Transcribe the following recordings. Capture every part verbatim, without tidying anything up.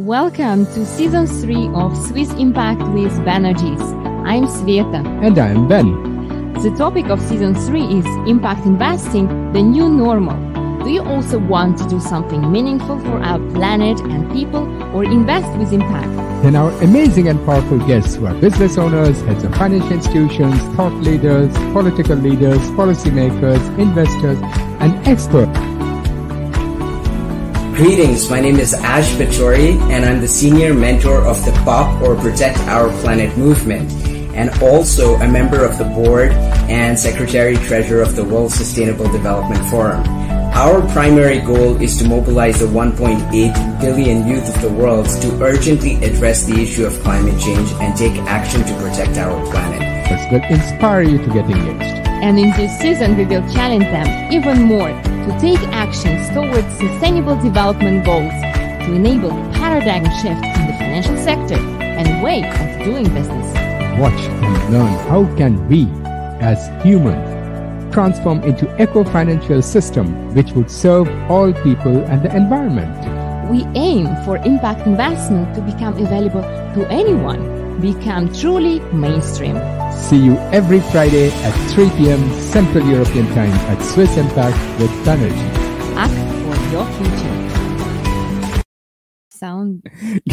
Welcome to Season three of Swiss Impact with Banerjee. I'm Sveta. And I'm Ben. The topic of Season three is Impact Investing, the new normal. Do you also want to do something meaningful for our planet and people, or invest with impact? Then our amazing and powerful guests who are business owners, heads of financial institutions, thought leaders, political leaders, policymakers, investors, and experts. Greetings, my name is Ash Pachori, and I'm the Senior Mentor of the P O P or Protect Our Planet movement, and also a member of the board and Secretary-Treasurer of the World Sustainable Development Forum. Our primary goal is to mobilize the one point eight billion youth of the world to urgently address the issue of climate change and take action to protect our planet. This will inspire you to get engaged. And in this season, we will challenge them even more to take actions towards sustainable development goals to enable a paradigm shift in the financial sector and way of doing business. Watch and learn how can we, as humans, transform into eco-financial system which would serve all people and the environment. We aim for impact investment to become available to anyone, become truly mainstream. See you every Friday at three p.m. Central European Time at Swiss Impact with Banerjee. Act for your future. Sound.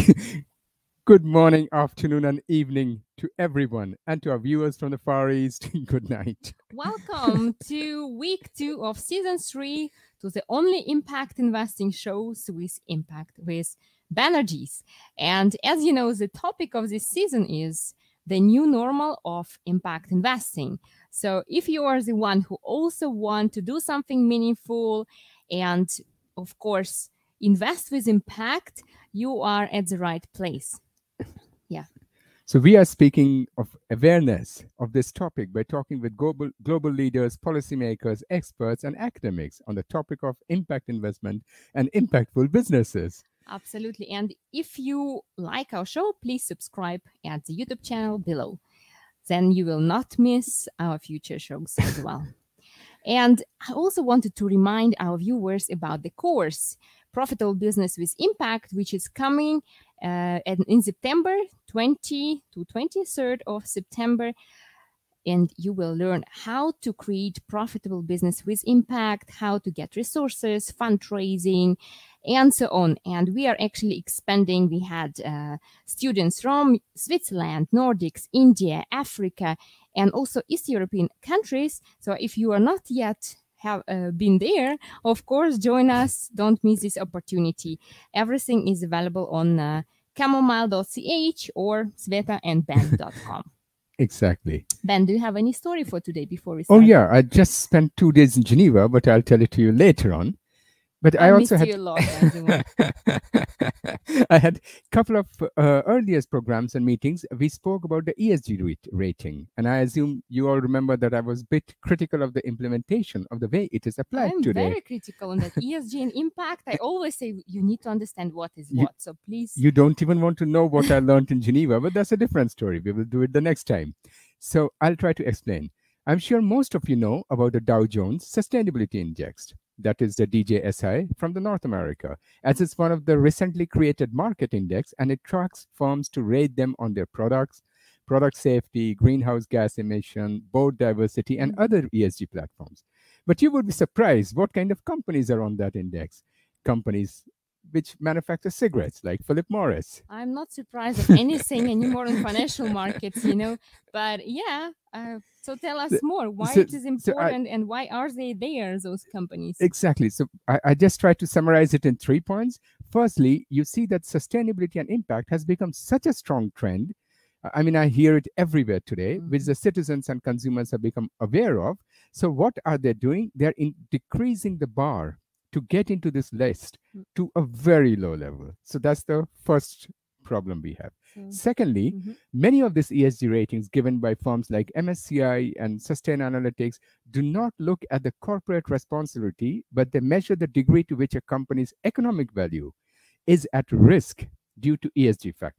Good morning, afternoon, and evening to everyone, and to our viewers from the Far East. Good night. Welcome to week two of season three to the only impact investing show, Swiss Impact with Banerjee. And as you know, the topic of this season is the new normal of impact investing. So if you are the one who also want to do something meaningful and, of course, invest with impact, you are at the right place. Yeah. So we are speaking of awareness of this topic by talking with global, global leaders, policymakers, experts, and academics on the topic of impact investment and impactful businesses. Absolutely. And if you like our show, please subscribe at the YouTube channel below. Then you will not miss our future shows as well. And I also wanted to remind our viewers about the course, Profitable Business with Impact, which is coming uh, in September twentieth to twenty-third of September. And you will learn how to create profitable business with impact, how to get resources, fundraising, and so on. And we are actually expanding. We had uh, students from Switzerland, Nordics, India, Africa, and also East European countries. So if you are not yet have uh, been there, of course, join us. Don't miss this opportunity. Everything is available on uh, chamomile dot c h or sveta and ben dot com. Exactly. Ben, do you have any story for today before we start? Oh, yeah. I just spent two days in Geneva, but I'll tell it to you later on. But I, I also missed had you a lot. I had a couple of uh, earlier programs and meetings. We spoke about the E S G rate, rating. And I assume you all remember that I was a bit critical of the implementation of the way it is applied I'm today. I'm very critical on that E S G and impact. I always say you need to understand what is You- what. So please. You don't even want to know what I learned in Geneva, but that's a different story. We will do it the next time. So I'll try to explain. I'm sure most of you know about the Dow Jones Sustainability Index. That is the D J S I from the North America, as it's one of the recently created market index, and it tracks firms to rate them on their products, product safety, greenhouse gas emission, board diversity, and other E S G platforms. But you would be surprised what kind of companies are on that index. Companies which manufacture cigarettes, like Philip Morris. I'm not surprised of anything anymore in financial markets, you know. But yeah, uh, so tell us So- more. Why so- it is so I- important and why are they there, those companies? Exactly. So I, I just tried to summarize it in three points. Firstly, you see that sustainability and impact has become such a strong trend. I mean, I hear it everywhere today, Mhm. which the citizens and consumers have become aware of. So what are they doing? They're in decreasing the bar to get into this list Mm. to a very low level. So that's the first problem we have. So- Secondly, Mhm. many of these E S G ratings given by firms like M S C I and Sustainalytics do not look at the corporate responsibility, but they measure the degree to which a company's economic value is at risk due to E S G factor.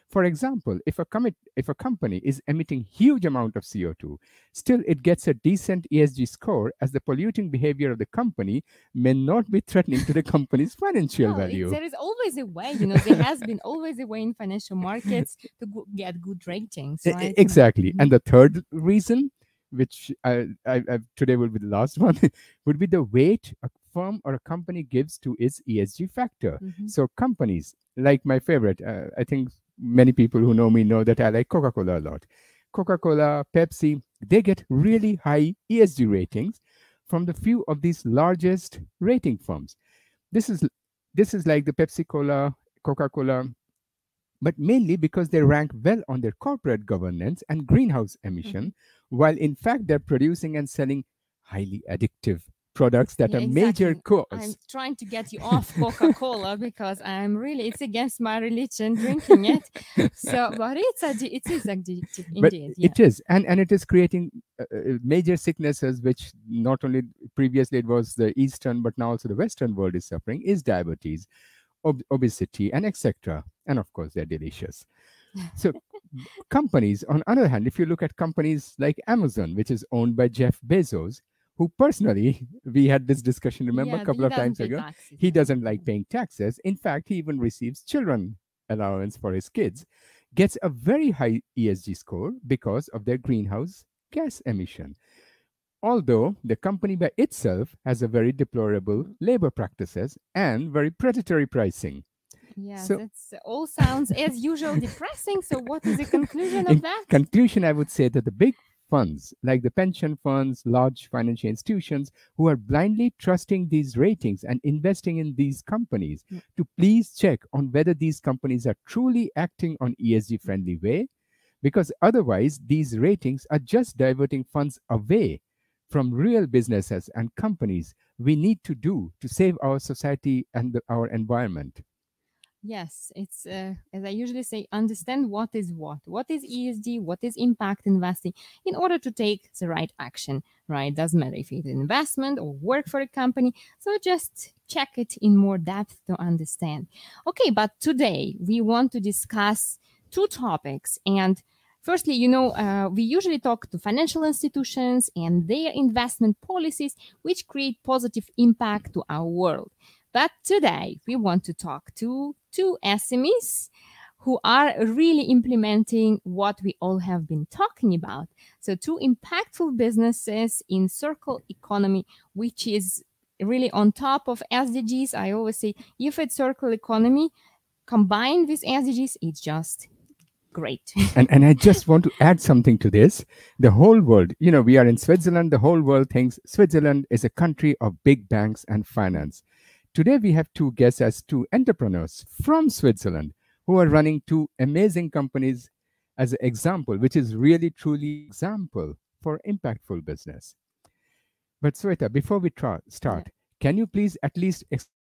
For example, if a, commit, if a company is emitting huge amount of C O two, still it gets a decent E S G score as the polluting behavior of the company may not be threatening to the company's financial Well, value. it's, there is always a way, you know, there has been always a way in financial markets to go, get good ratings, E- e- right? Exactly. Mhm. And the third reason, which I, I, I, today will be the last one, would be the weight a firm or a company gives to its E S G factor. Mhm. So companies, like my favorite, uh, I think many people who know me know that I like Coca-Cola a lot. Coca-Cola, Pepsi, they get really high E S G ratings from the few of these largest rating firms. This is this is like the Pepsi Cola, Coca-Cola, but mainly because they rank well on their corporate governance and greenhouse emission, while in fact they're producing and selling highly addictive products that Yeah, are major exactly. cause. I'm trying to get you off Coca-Cola because I'm really, it's against my religion drinking it. So, but it's addi- it is addictive But indeed. Yeah. it is, and and it is creating uh, uh, major sicknesses, which not only previously it was the Eastern, but now also the Western world is suffering, is diabetes, ob- obesity, and et cetera. And of course, they're delicious. So companies, on other hand, if you look at companies like Amazon, which is owned by Jeff Bezos, who personally, we had this discussion, remember, Yeah, a couple he of doesn't times pay ago, taxes, he yeah. doesn't like paying taxes. In fact, he even receives children allowance for his kids, gets a very high E S G score because of their greenhouse gas emission. Although the company by itself has a very deplorable labor practices and very predatory pricing. Yes, So it's all sounds as usual depressing. So, what is the conclusion in of that? conclusion, I would say that the big funds, like the pension funds, large financial institutions, who are blindly trusting these ratings and investing in these companies, Mm. to please check on whether these companies are truly acting on E S G friendly way, because otherwise these ratings are just diverting funds away from real businesses and companies we need to do to save our society and the, our environment. Yes, it's uh, as I usually say, understand what is what. What is E S G? What is impact investing? In order to take the right action, right? Doesn't matter if it's investment or work for a company. So just check it in more depth to understand. Okay, but today we want to discuss two topics. And firstly, you know, uh, we usually talk to financial institutions and their investment policies, which create positive impact to our world. But today we want to talk to two S M Es who are really implementing what we all have been talking about. So two impactful businesses in circle economy, which is really on top of S D Gs. I always say if it's circle economy combined with S D Gs, it's just great. and and I just want to add something to this. The whole world, you know, we are in Switzerland. The whole world thinks Switzerland is a country of big banks and finance. Today, we have two guests as two entrepreneurs from Switzerland who are running two amazing companies as an example, which is really truly example for impactful business. But Sweta, before we tra- start, can you please at least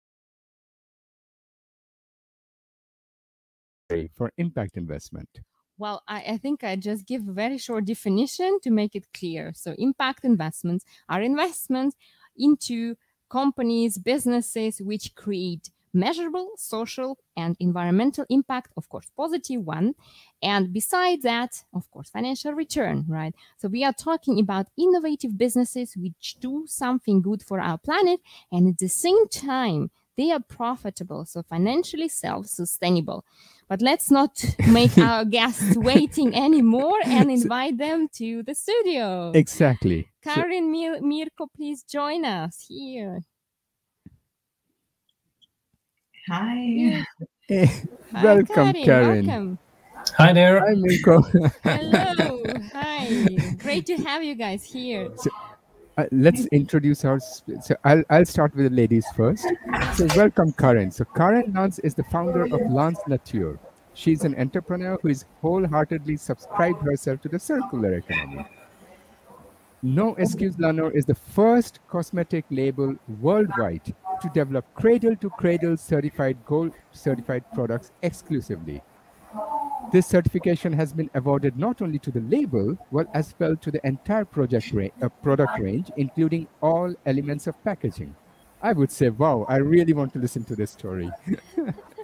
explain for impact investment? Well, I, I think I just give a very short definition to make it clear. So impact investments are investments into companies, businesses which create measurable social and environmental impact, of course, positive one. And besides that, of course, financial return, right? So we are talking about innovative businesses which do something good for our planet. And at the same time, they are profitable, so financially self-sustainable. But let's not make our guests waiting anymore and invite them to the studio. Exactly. Karin, Mir- Mirko, please join us here. Hi. Yeah. Eh, Hi, welcome, Karin. Karen. Welcome. Hi there. Hi, Mirko. Hello. Hi. Great to have you guys here. So, uh, let's introduce our. sp- So I'll I'll start with the ladies first. So welcome, Karen. So Karen Lance is the founder of Lance Nature. She's an entrepreneur who is wholeheartedly subscribed herself to the circular economy. No Excuse Lanor is the first cosmetic label worldwide to develop cradle-to-cradle certified gold certified products exclusively. This certification has been awarded not only to the label, but as well to the entire project ra- uh, product range, including all elements of packaging. I would say, wow, I really want to listen to this story.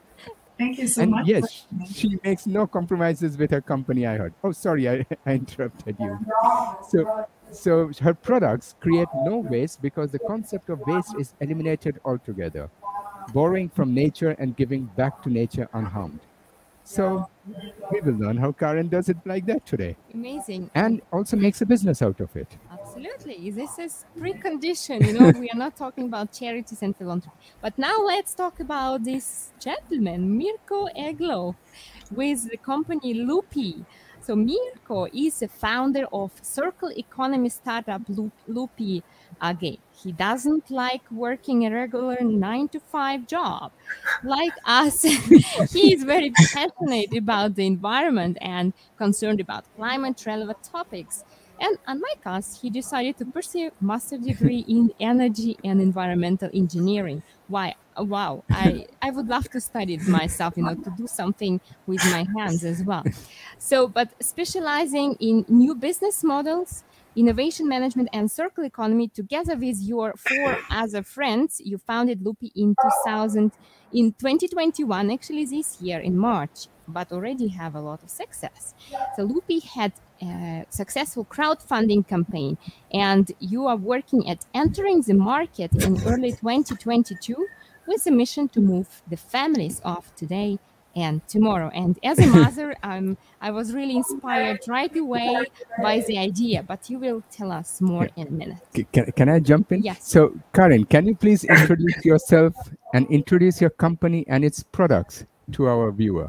Thank you so and much. yes, she makes no compromises with her company, I heard. Oh, sorry, I, I interrupted you. So, so her products create no waste because the concept of waste is eliminated altogether, borrowing from nature and giving back to nature unharmed. So we will learn how Karen does it like that today. Amazing. And also makes a business out of it. Absolutely. This is precondition. You know, we are not talking about charities and philanthropy. But now let's talk about this gentleman, Mirko Egloff, with the company Loopy. So Mirko is the founder of circle economy startup Loopy A G. He doesn't like working a regular nine to five job. Like us, he is very passionate about the environment and concerned about climate relevant topics. And unlike us, he decided to pursue a master's degree in energy and environmental engineering. Why? Wow, I, I would love to study it myself, you know, to do something with my hands as well. So, but specializing in new business models, innovation management, and circular economy, together with your four other friends, you founded Loopy in two thousand, in twenty twenty-one, actually this year in March, but already have a lot of success. So Loopy had a successful crowdfunding campaign, and you are working at entering the market in early twenty twenty-two with a mission to move the families of today and tomorrow. And as a mother, um, I was really inspired right away by the idea, but you will tell us more in a minute. Can, can I jump in? Yes. So, Karen, can you please introduce yourself and introduce your company and its products to our viewer?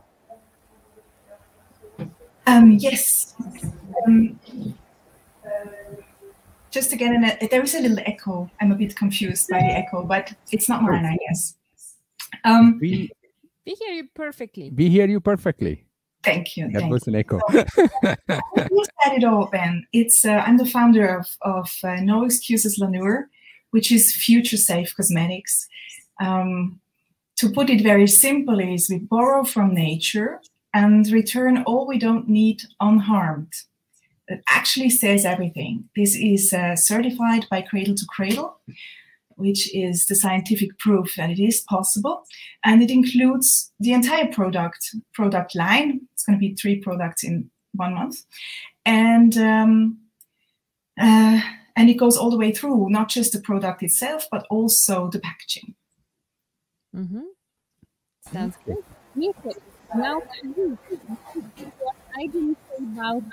Um, yes. Um, just again, a, there is a little echo. I'm a bit confused by the echo, but it's not mine, I guess. Um, we, We hear you perfectly. We hear you perfectly. Thank you. That thank was you. an echo. So, who said it all, Ben? It's uh, I'm the founder of of uh, No Excuses Lanur, which is future safe cosmetics. Um, to put it very simply, is we borrow from nature and return all we don't need unharmed. It actually says everything. This is uh, certified by Cradle to Cradle, which is the scientific proof that it is possible. And it includes the entire product product line. It's going to be three products in one month. And, um, uh, and it goes all the way through, not just the product itself, but also the packaging. Mm-hmm. Sounds good. Now, I didn't say about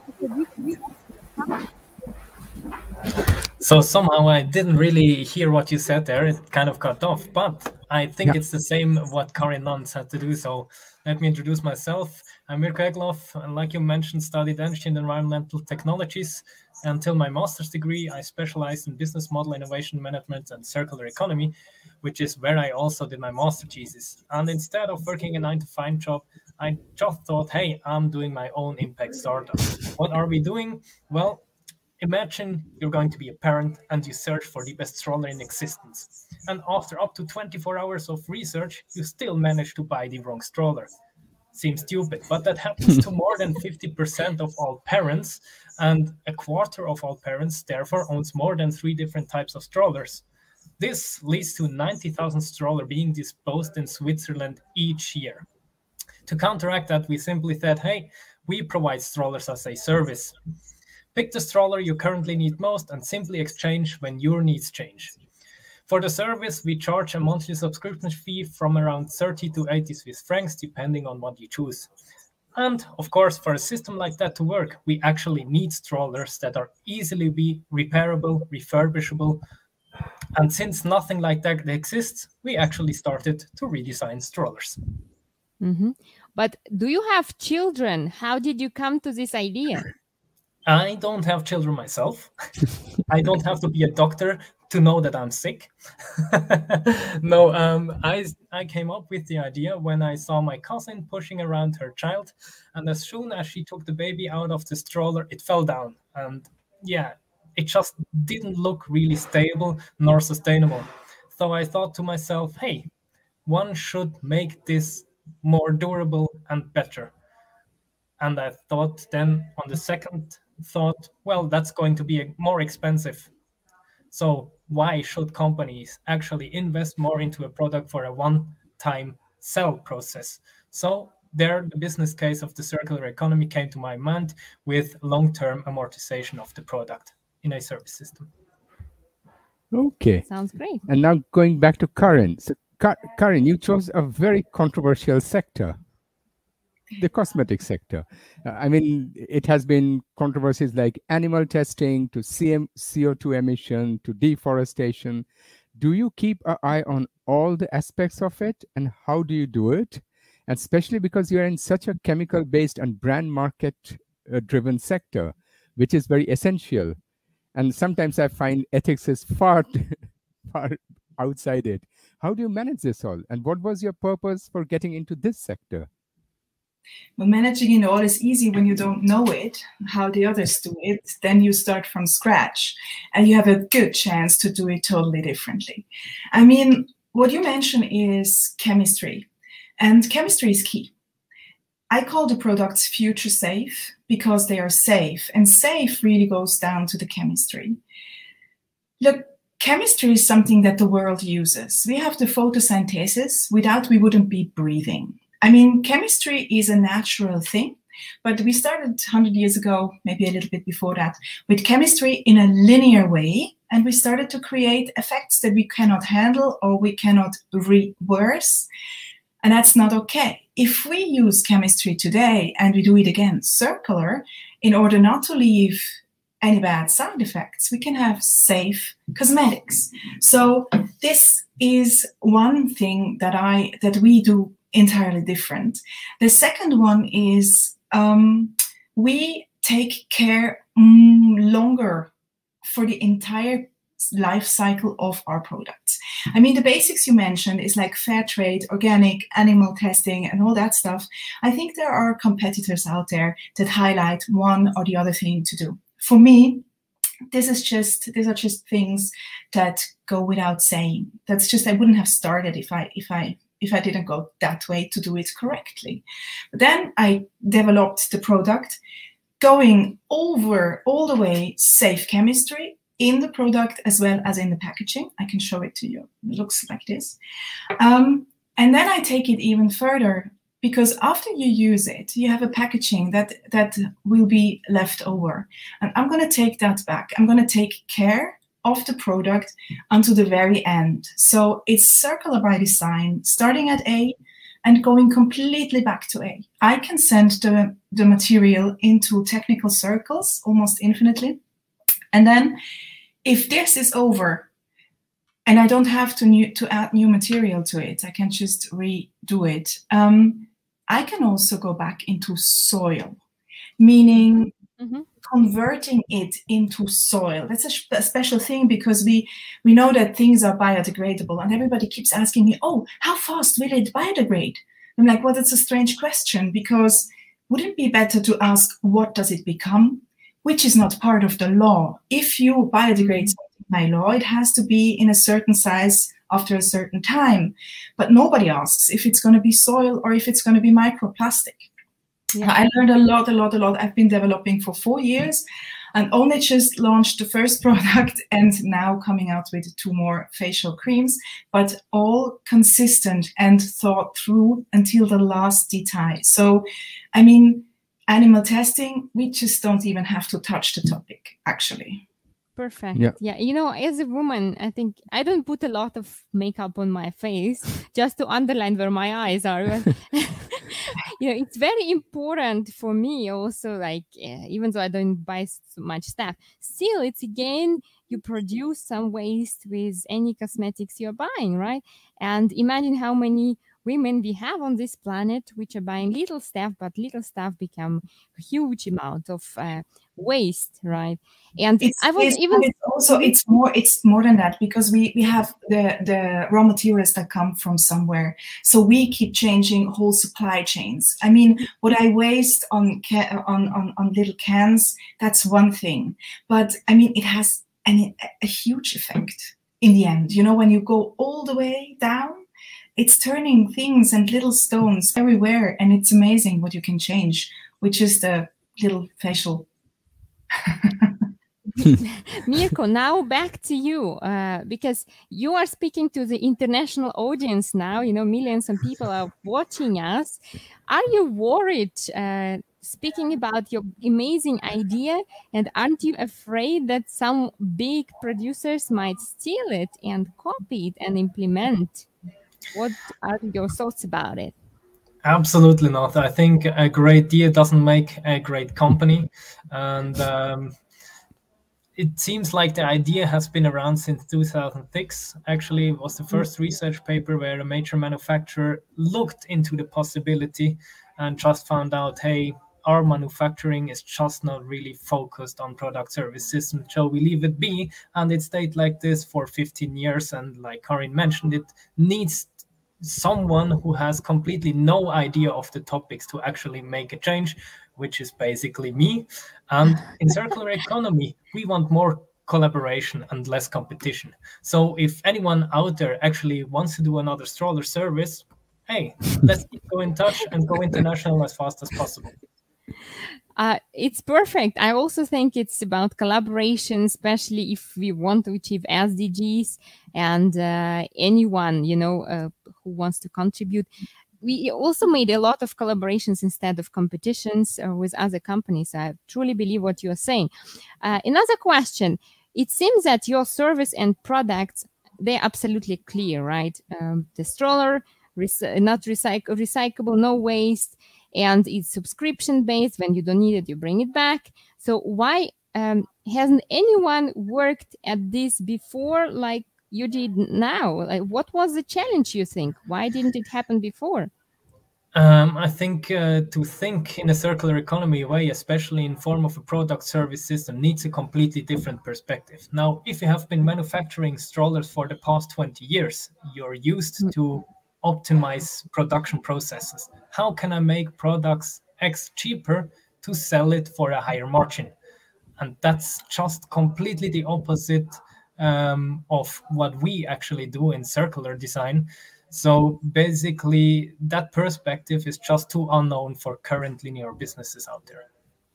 So somehow I didn't really hear what you said there. It kind of cut off, but I think yeah. it's the same what Karin Nunz had to do. So let me introduce myself. I'm Mirko Egloff, and like you mentioned, studied energy and environmental technologies. Until my master's degree, I specialized in business model innovation management and circular economy, which is where I also did my master thesis. And instead of working a nine to five job, I just thought, hey, I'm doing my own impact startup. What are we doing? Well, imagine you're going to be a parent and you search for the best stroller in existence. And after up to twenty-four hours of research, you still manage to buy the wrong stroller. Seems stupid, but that happens to more than fifty percent of all parents, and a quarter of all parents therefore owns more than three different types of strollers. This leads to ninety thousand strollers being disposed in Switzerland each year. To counteract that, we simply said, hey, we provide strollers as a service. Pick the stroller you currently need most and simply exchange when your needs change. For the service, we charge a monthly subscription fee from around thirty to eighty Swiss francs, depending on what you choose. And of course, for a system like that to work, we actually need strollers that are easily be repairable, refurbishable. And since nothing like that exists, we actually started to redesign strollers. Mm-hmm. But do you have children? How did you come to this idea? I don't have children myself. I don't have to be a doctor to know that I'm sick. no, um, I, I came up with the idea when I saw my cousin pushing around her child. And as soon as she took the baby out of the stroller, it fell down. And yeah, it just didn't look really stable nor sustainable. So I thought to myself, hey, one should make this more durable and better. And I thought then on the second thought, well, that's going to be more expensive. So why should companies actually invest more into a product for a one-time cell process. So there, the business case of the circular economy came to my mind with long-term amortization of the product in a service system. Okay. Sounds great. And now going back to Karin. So, Ka Karin, you chose a very controversial sector, the cosmetic sector. Uh, I mean, it has been controversies like animal testing to C O two emission to deforestation. Do you keep an eye on all the aspects of it, and how do you do it? And especially because you're in such a chemical-based and brand market-driven sector, which is very essential. And sometimes I find ethics is far, far outside it. How do you manage this all? And what was your purpose for getting into this sector? Well, managing it all is easy when you don't know it, how the others do it. Then you start from scratch and you have a good chance to do it totally differently. I mean, what you mentioned is chemistry, and chemistry is key. I call the products future safe because they are safe, and safe really goes down to the chemistry. Look, chemistry is something that the world uses. We have the photosynthesis. Without, we wouldn't be breathing. I mean, chemistry is a natural thing, but we started one hundred years ago, maybe a little bit before that, with chemistry in a linear way, and we started to create effects that we cannot handle or we cannot reverse, and that's not okay. If we use chemistry today and we do it again circular, in order not to leave any bad side effects, we can have safe cosmetics. So this is one thing that I that we do entirely different. The second one is um, we take care mm, longer for the entire life cycle of our products. I mean, the basics you mentioned is like fair trade, organic, animal testing, and all that stuff. I think there are competitors out there that highlight one or the other thing to do. For me, this is just these are just things that go without saying. That's just I wouldn't have started if I if I if I didn't go that way to do it correctly. But then I developed the product, going over all the way safe chemistry in the product as well as in the packaging. I can show it to you. It looks like this. Um, and then I take it even further, because after you use it, you have a packaging that, that will be left over. And I'm going to take that back. I'm going to take care of the product until the very end. So it's circular by design, starting at A and going completely back to A. I can send the, the material into technical circles almost infinitely. And then if this is over and I don't have to, new, to add new material to it, I can just redo it. Um, I can also go back into soil, meaning mm-hmm. converting it into soil. That's a, a special thing, because we, we know that things are biodegradable, and everybody keeps asking me, oh, how fast will it biodegrade? I'm like, well, that's a strange question, because wouldn't it be better to ask, what does it become? Which is not part of the law. If you biodegrade something by law, it has to be in a certain size after a certain time. But nobody asks if it's going to be soil or if it's going to be microplastic. Yeah. I learned a lot, a lot, a lot. I've been developing for four years and only just launched the first product, and now coming out with two more facial creams, but all consistent and thought through until the last detail. So, I mean, animal testing, we just don't even have to touch the topic, actually. Perfect. Yeah. yeah. You know, as a woman, I think I don't put a lot of makeup on my face just to underline where my eyes are. You know, it's very important for me also, like, uh, even though I don't buy so much stuff, still it's again, you produce some waste with any cosmetics you're buying, right? And imagine how many women we have on this planet which are buying little stuff, but little stuff become a huge amount of uh, waste, right? And it's, I was it's, even it's also it's more it's more than that, because we we have the the raw materials that come from somewhere, so we keep changing whole supply chains. I mean, what I waste on ca on on on little cans, that's one thing, but I mean, it has an, a huge effect in the end. You know, when you go all the way down, it's turning things and little stones everywhere, and it's amazing what you can change with just a little facial. Mirko, now back to you, uh, because you are speaking to the international audience now. You know, millions of people are watching us. Are you worried uh, speaking about your amazing idea? And aren't you afraid that some big producers might steal it and copy it and implement? What are your thoughts about it? Absolutely not. I think a great idea doesn't make a great company. And um, it seems like the idea has been around since two thousand six. Actually, it was the first research paper where a major manufacturer looked into the possibility and just found out, hey, our manufacturing is just not really focused on product service systems. Shall we leave it be? And it stayed like this for fifteen years. And like Karin mentioned, it needs someone who has completely no idea of the topics to actually make a change, which is basically me. And in circular economy, we want more collaboration and less competition. So if anyone out there actually wants to do another stroller service, hey, let's go in touch and go international as fast as possible. Uh, it's perfect. I also think it's about collaboration, especially if we want to achieve S D Gs, and uh, anyone, you know, uh, who wants to contribute. We also made a lot of collaborations instead of competitions uh, with other companies. I truly believe what you are saying. Uh, another question. It seems that your service and products, they're absolutely clear, right? Um, the stroller, rec- not recyc- recyclable, no waste, and it's subscription-based. When you don't need it, you bring it back. So why um, hasn't anyone worked at this before like you did now? Like, what was the challenge, you think? Why didn't it happen before? Um, I think uh, to think in a circular economy way, especially in form of a product service system, needs a completely different perspective. Now, if you have been manufacturing strollers for the past twenty years, you're used mm-hmm. to optimize production processes. How can I make products X cheaper to sell it for a higher margin? And that's just completely the opposite um, of what we actually do in circular design. So basically, that perspective is just too unknown for current linear businesses out there.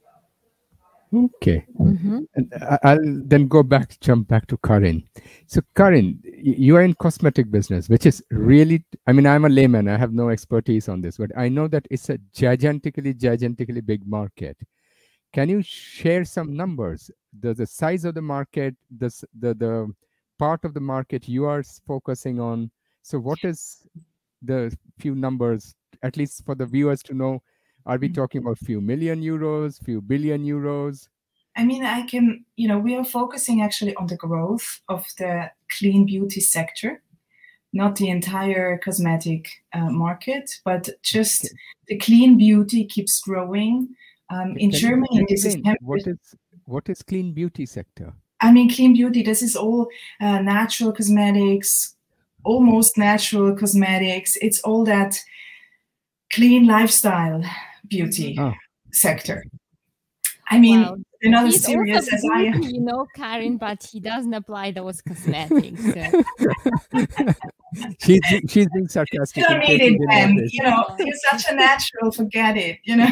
Okay. Mm-hmm. And I'll then go back, jump back to Karin. So Karin, you are in cosmetic business, which is really, I mean, I'm a layman. I have no expertise on this, but I know that it's a gigantically, gigantically big market. Can you share some numbers? The, the size of the market, the, the, the part of the market you are focusing on. So what is the few numbers, at least for the viewers to know? Are we talking about few million euros, few billion euros? I mean, I can, you know, we are focusing actually on the growth of the clean beauty sector, not the entire cosmetic uh, market, but just okay. the clean beauty keeps growing. Um, in can Germany, this is what is what is clean beauty sector? I mean, clean beauty. This is all uh, natural cosmetics, almost natural cosmetics. It's all that clean lifestyle beauty oh. sector. I mean, wow. You're not He's as serious also as I am. You know, Karin, but he doesn't apply those cosmetics. So. she's she's being sarcastic. You don't need it, Ben. You know, you're such a natural. Forget it. You know.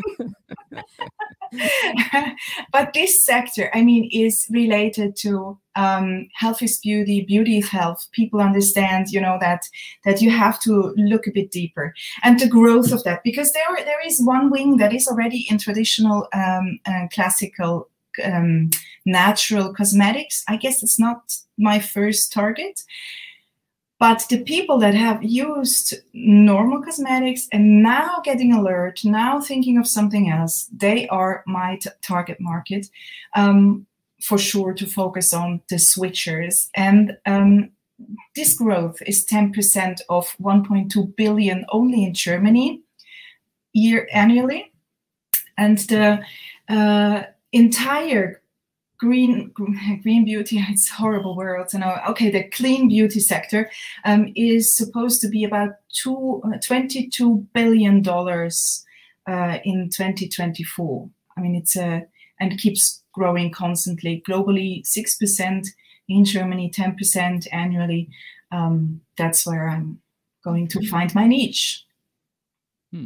But this sector, I mean, is related to um, health is beauty, beauty is health. People understand, you know, that that you have to look a bit deeper, and the growth of that, because there there is one wing that is already in traditional um, uh, classical um, natural cosmetics. I guess it's not my first target. But the people that have used normal cosmetics and now getting alert, now thinking of something else, they are my t- target market, um, for sure, to focus on the switchers. And um, this growth is ten percent of one point two billion only in Germany year annually. And the uh, entire Green, green beauty, it's horrible words. You know, okay, the clean beauty sector um, is supposed to be about two, uh, twenty-two billion dollars uh, in twenty twenty-four. I mean, it's a, and keeps growing constantly. Globally, six percent, in Germany, ten percent annually. Um, that's where I'm going to find my niche. Hmm.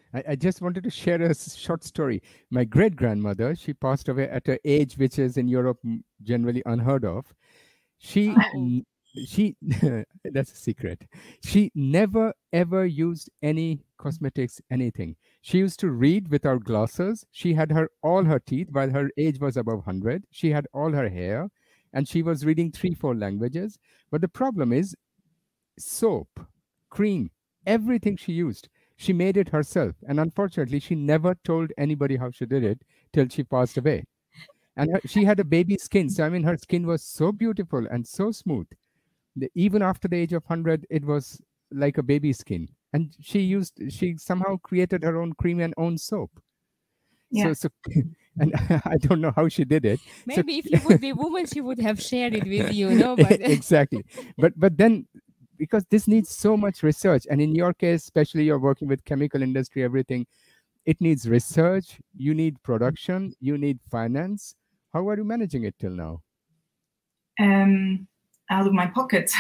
I, I just wanted to share a s- short story. My great grandmother, she passed away at an age which is in Europe m- generally unheard of. She, Oh. n- she, that's a secret. She never ever used any cosmetics, anything. She used to read without glasses. She had her all her teeth while her age was above one hundred. She had all her hair, and she was reading three, four languages. But the problem is soap, cream, everything she used. She made it herself. And unfortunately, she never told anybody how she did it till she passed away. And her, she had a baby skin. So, I mean, her skin was so beautiful and so smooth. The, even after the age of one hundred, it was like a baby skin. And she used, she somehow created her own cream and own soap. Yeah. So, so and I don't know how she did it. Maybe if you would be a woman, she would have shared it with you, no? But Exactly. But but then, because this needs so much research, and in your case, especially you're working with chemical industry, everything, it needs research, you need production, you need finance. How are you managing it till now? Um, out of my pocket.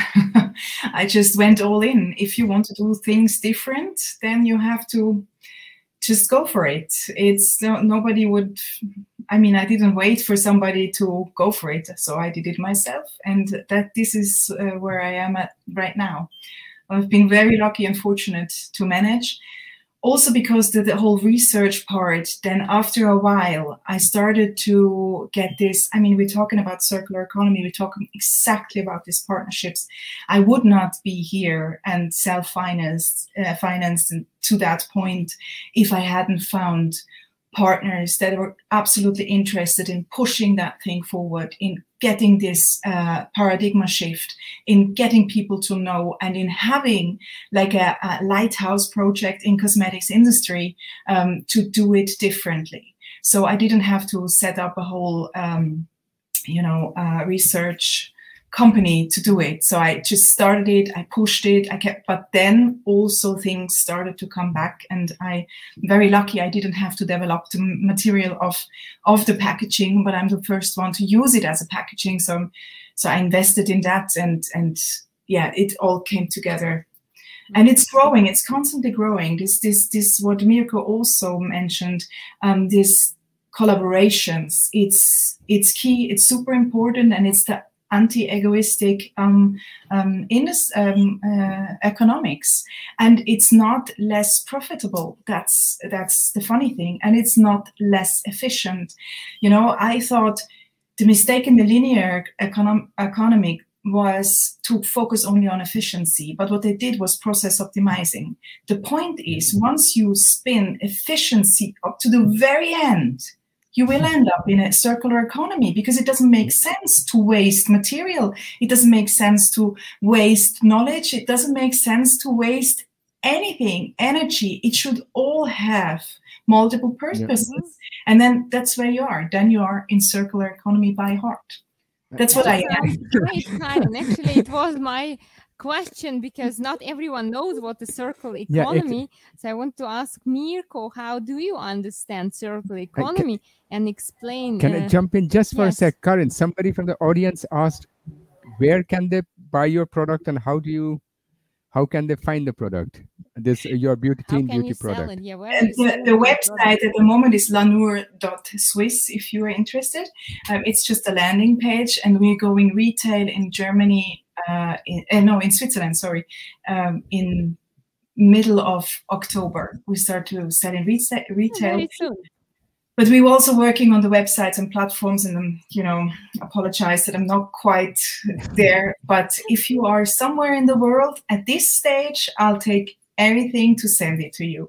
I just went all in. If you want to do things different, then you have to just go for it. It's no, nobody would, I mean, I didn't wait for somebody to go for it. So I did it myself. And that this is uh, where I am at right now. I've been very lucky and fortunate to manage. Also because the, the whole research part, then after a while, I started to get this, I mean, we're talking about circular economy, we're talking exactly about these partnerships. I would not be here and self-financed uh, financed to that point if I hadn't found partners that were absolutely interested in pushing that thing forward, in getting this uh, paradigm shift, in getting people to know, and in having like a, a lighthouse project in cosmetics industry um, to do it differently. So I didn't have to set up a whole, um, you know, uh, research company to do it. So I just started it, I pushed it, I kept, but then also things started to come back, and I'm very lucky I didn't have to develop the material of, of the packaging, but I'm the first one to use it as a packaging. So, so I invested in that, and, and yeah, it all came together. And it's growing, it's constantly growing. This, this, this, what Mirko also mentioned, um, this collaborations, it's, it's key, it's super important, and it's the anti-egoistic um, um, in this, um, uh, economics, and it's not less profitable. That's that's the funny thing, and it's not less efficient. You know, I thought the mistake in the linear econom economy was to focus only on efficiency, but what they did was process optimizing. The point is, once you spin efficiency up to the very end, you will end up in a circular economy, because it doesn't make sense to waste material. It doesn't make sense to waste knowledge. It doesn't make sense to waste anything, energy. It should all have multiple purposes. Yeah. And then that's where you are. Then you are in circular economy by heart. That's what I am. Great, Karen. Actually, it was my question, because not everyone knows what the circular economy. Yeah, so I want to ask Mirko, how do you understand circular economy can, and explain? Can uh, I jump in just for yes. a sec, Karen? Somebody from the audience asked, where can they buy your product, and how do you, how can they find the product? This your beauty clean beauty product. Yeah, the, the website at the moment is lanour dot swiss. If you are interested, um, it's just a landing page, and we're going retail in Germany. Uh, in, uh, no, in Switzerland. Sorry, um, in middle of October we start to sell in retail. retail. Oh, but we're also working on the websites and platforms, and um, you know, apologize that I'm not quite there. But if you are somewhere in the world at this stage, I'll take everything to send it to you.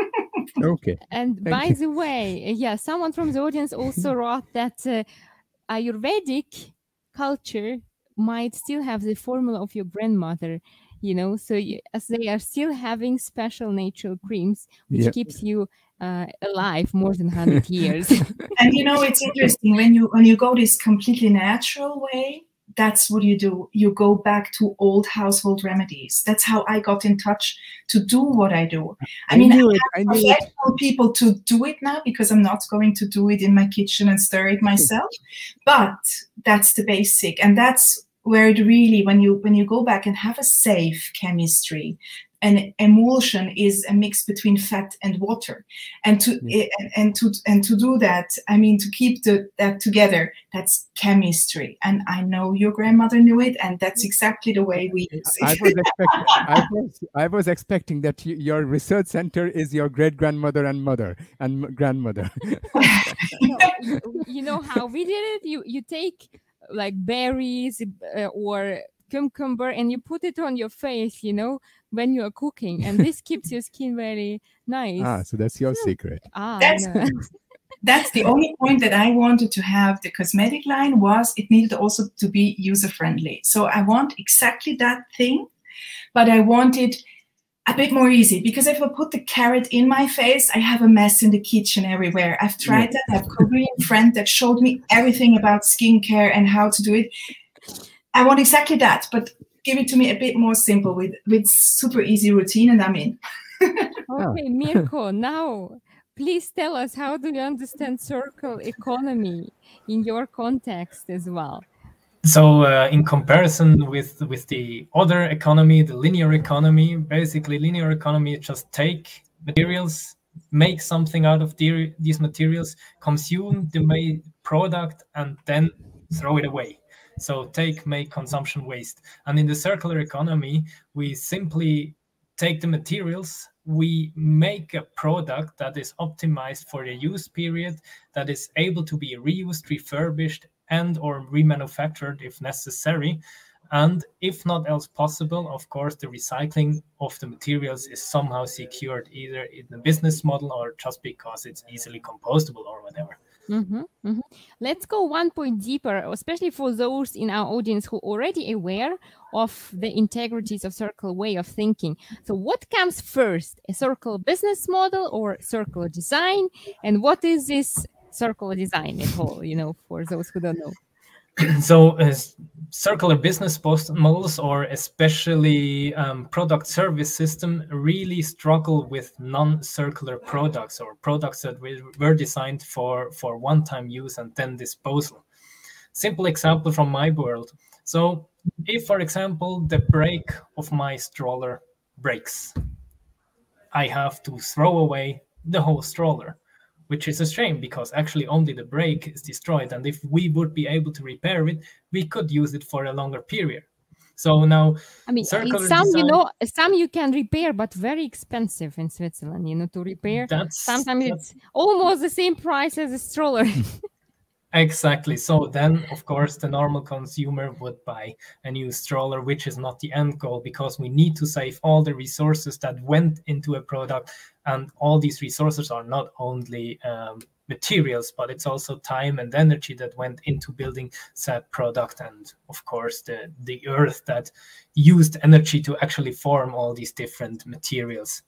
Okay. And Thank by you. the way, yeah, someone from the audience also wrote that uh, Ayurvedic culture might still have the formula of your grandmother, you know, so you, as they are still having special natural creams, which yep. keeps you uh, alive more than one hundred years. And you know, it's interesting when you when you go this completely natural way. That's what you do. You go back to old household remedies. That's how I got in touch to do what I do. I, I mean, knew I it. I knew it. people to do it now, because I'm not going to do it in my kitchen and stir it myself. But that's the basic, and that's where it really, when you when you go back and have a safe chemistry, an emulsion is a mix between fat and water. And to Yeah. and, and to and to do that, I mean, to keep the, that together, that's chemistry. And I know your grandmother knew it, and that's exactly the way we use I it. was expecting, I was, I was expecting that y- your research center is your great grandmother and mother and m- grandmother. No, you, you know how we did it? You you take like berries uh, or cucumber and you put it on your face, you know, when you are cooking, and this keeps your skin very nice. Ah, so that's your secret. Ah, That's no. that's the only point that I wanted to have the cosmetic line was it needed also to be user friendly. So I want exactly that thing, but I want it a bit more easy, because if I put the carrot in my face, I have a mess in the kitchen everywhere. I've tried that. I have a Korean friend that showed me everything about skincare and how to do it. I want exactly that, but give it to me a bit more simple with, with super easy routine, and I'm in. Okay, Mirko, now please tell us, how do you understand circle economy in your context as well? So uh, in comparison with with the other economy, the linear economy, basically linear economy just take materials, make something out of the, these materials, consume the made product, and then throw it away. So take, make, consumption, waste. And in the circular economy, we simply take the materials, we make a product that is optimized for the use period, that is able to be reused, refurbished, and or remanufactured if necessary. And if not else possible, of course, the recycling of the materials is somehow secured, either in the business model or just because it's easily compostable or whatever. Mm-hmm, mm-hmm. Let's go one point deeper, especially for those in our audience who are already aware of the integrities of circle way of thinking. So what comes first, a circle business model or circular design? And what is this circular design at all, you know, for those who don't know? So uh, circular business models, or especially um, product service system, really struggle with non-circular products or products that were designed for, for one-time use and then disposal. Simple example from my world. So if, for example, the brake of my stroller breaks, I have to throw away the whole stroller, which is a shame because actually only the brake is destroyed. And if we would be able to repair it, we could use it for a longer period. So now, I mean, some, design, you know, some you can repair, but very expensive in Switzerland, you know, to repair. That's, Sometimes that's, it's almost the same price as a stroller. Exactly. So then, of course, the normal consumer would buy a new stroller, which is not the end goal, because we need to save all the resources that went into a product. And all these resources are not only um, materials, but it's also time and energy that went into building said product. And of course, the, the earth that used energy to actually form all these different materials.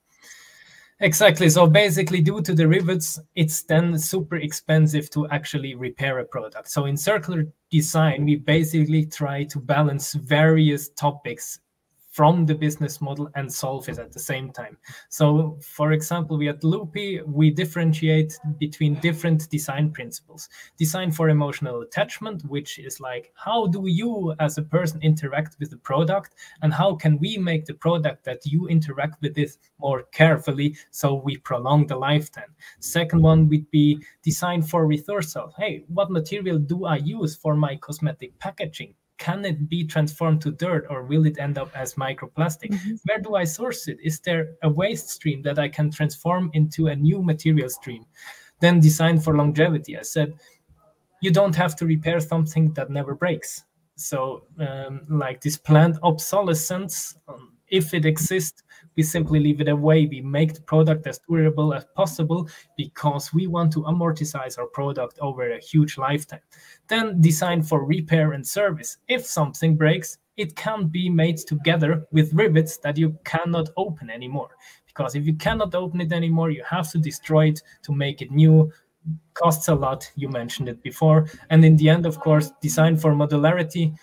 Exactly. So basically, due to the rivets, it's then super expensive to actually repair a product. So in circular design, we basically try to balance various topics from the business model and solve it at the same time. So, for example, we at Loopy, we differentiate between different design principles. Design for emotional attachment, which is like, how do you as a person interact with the product, and how can we make the product that you interact with it more carefully so we prolong the lifetime. Second one would be design for reversal. Hey, what material do I use for my cosmetic packaging? Can it be transformed to dirt, or will it end up as microplastic? Mm-hmm. Where do I source it? Is there a waste stream that I can transform into a new material stream? Then design for longevity. I said, you don't have to repair something that never breaks. So um, like this planned obsolescence, um, if it exists, we simply leave it away. We make the product as durable as possible because we want to amortize our product over a huge lifetime. Then design for repair and service. If something breaks, it can be made together with rivets that you cannot open anymore. Because if you cannot open it anymore, you have to destroy it to make it new. Costs a lot. You mentioned it before. And in the end, of course, design for modularity.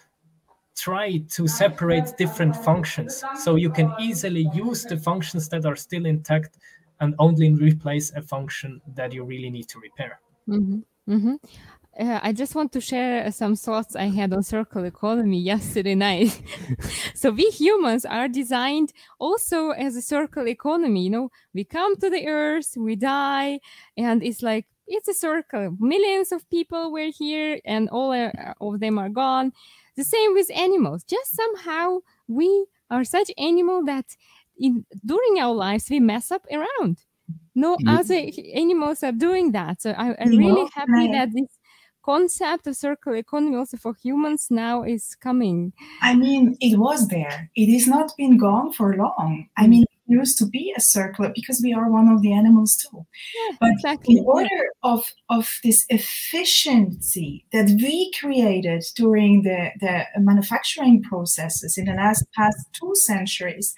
Try to separate different functions so you can easily use the functions that are still intact and only replace a function that you really need to repair. Mm-hmm. Mm-hmm. Uh, I just want to share some thoughts I had on circular economy yesterday night. So we humans are designed also as a circular economy. You know, we come to the earth, we die, and it's like, it's a circle. Millions of people were here and all uh, of them are gone. The same with animals. Just somehow we are such animal that in, during our lives, we mess up around. No Yeah. other animals are doing that. So I, I'm You really know, happy right. that this concept of circular economy also for humans now is coming. I mean, it was there. It has not been gone for long. I mean, it used to be a circular because we are one of the animals too. Yeah, But exactly. in order of, of this efficiency that we created during the, the manufacturing processes in the last past two centuries,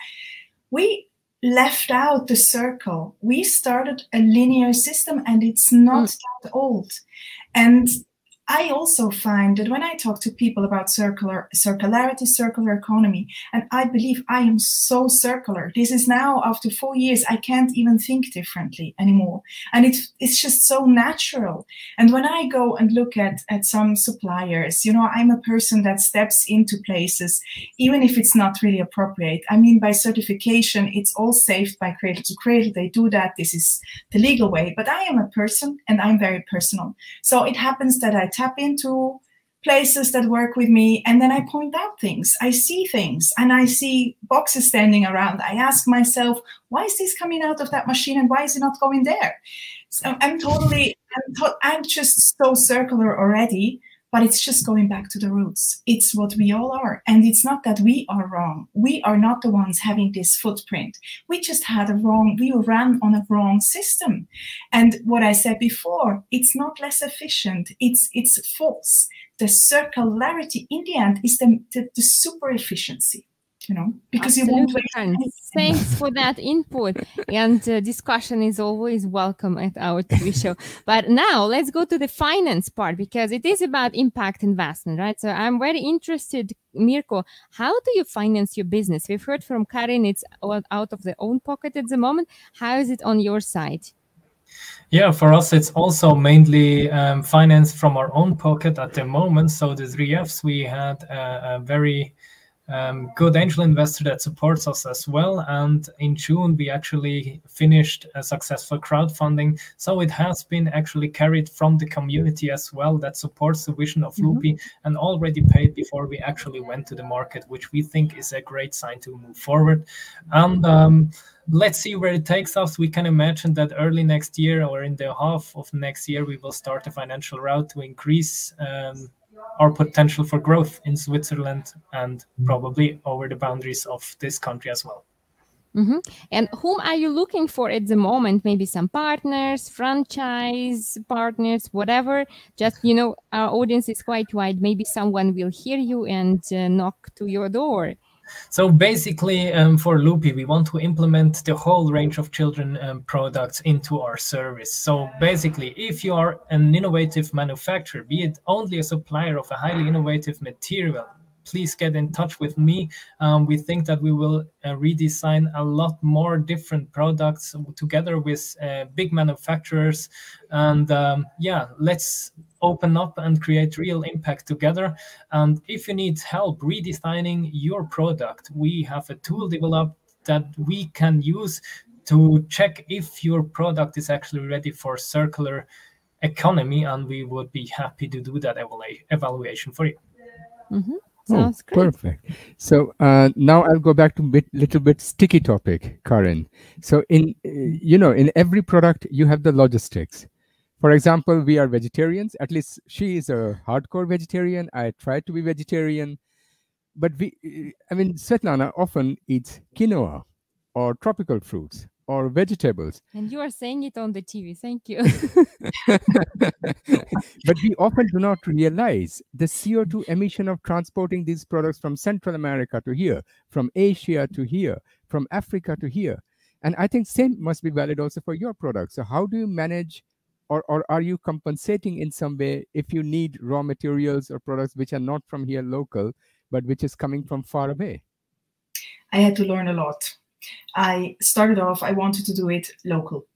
we left out the circle. We started a linear system and it's not mm. that old. And I also find that when I talk to people about circular circularity, circular economy, and I believe I am so circular. This is now after four years, I can't even think differently anymore. And it's it's just so natural. And when I go and look at, at some suppliers, you know, I'm a person that steps into places, even if it's not really appropriate. I mean, by certification, it's all safe by cradle to cradle. They do that. This is the legal way. But I am a person and I'm very personal. So it happens that I tap into places that work with me and then I point out things. I see things and I see boxes standing around. I ask myself, why is this coming out of that machine and why is it not going there? So I'm totally, I'm, to- I'm just so circular already, but it's just going back to the roots. It's what we all are. And it's not that we are wrong. We are not the ones having this footprint. We just had a wrong, we ran on a wrong system. And what I said before, it's not less efficient. It's it's false. The circularity in the end is the, the, the super efficiency. You know, because Absolutely. you won't waste anything. Thanks for that input. And uh, discussion is always welcome at our T V show. But now let's go to the finance part because it is about impact investment, right? So I'm very interested, Mirko, how do you finance your business? We've heard from Karin, it's out of their own pocket at the moment. How is it on your side? Yeah, for us, it's also mainly um, financed from our own pocket at the moment. So the three Fs, we had a, a very Um, good angel investor that supports us as well. And in June, we actually finished a successful crowdfunding. So it has been actually carried from the community as well that supports the vision of Mm-hmm. Loopy and already paid before we actually went to the market, which we think is a great sign to move forward. And um, let's see where it takes us. We can imagine that early next year or in the half of next year, we will start a financial route to increase um, our potential for growth in Switzerland and probably over the boundaries of this country as well. Mm-hmm. And whom are you looking for at the moment? Maybe some partners, franchise partners, whatever. Just, you know, our audience is quite wide. Maybe someone will hear you and uh, knock to your door. So basically, um, for Loopy, we want to implement the whole range of children um, products into our service. So basically, if you are an innovative manufacturer, be it only a supplier of a highly innovative material, please get in touch with me. Um, we think that we will uh, redesign a lot more different products together with uh, big manufacturers. And um, yeah, let's open up and create real impact together. And if you need help redesigning your product, we have a tool developed that we can use to check if your product is actually ready for circular economy. And we would be happy to do that evalu- evaluation for you. Mm-hmm. Oh, Sounds great. perfect. So uh, now I'll go back to a bit, little bit sticky topic, Karin. So in, uh, you know, in every product, you have the logistics. For example, we are vegetarians. At least she is a hardcore vegetarian. I try to be vegetarian. But we, I mean, Svetlana often eats quinoa or tropical fruits or vegetables. And you are saying it on the T V. Thank you. But we often do not realize the C O two emission of transporting these products from Central America to here, from Asia to here, from Africa to here. And I think same must be valid also for your products. So how do you manage, or, or are you compensating in some way if you need raw materials or products which are not from here local, but which is coming from far away? I had to learn a lot. I started off, I wanted to do it local.